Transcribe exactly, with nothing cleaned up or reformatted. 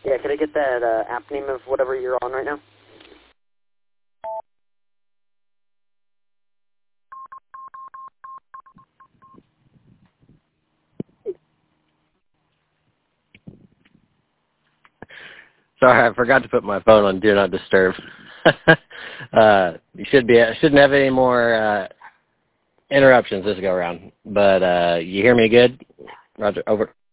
Yeah, could I get that uh, app name of whatever you're on right now? Sorry, I forgot to put my phone on Do Not Disturb. uh, you should be shouldn't have any more uh, interruptions this go around. But uh, you hear me good? Roger, over.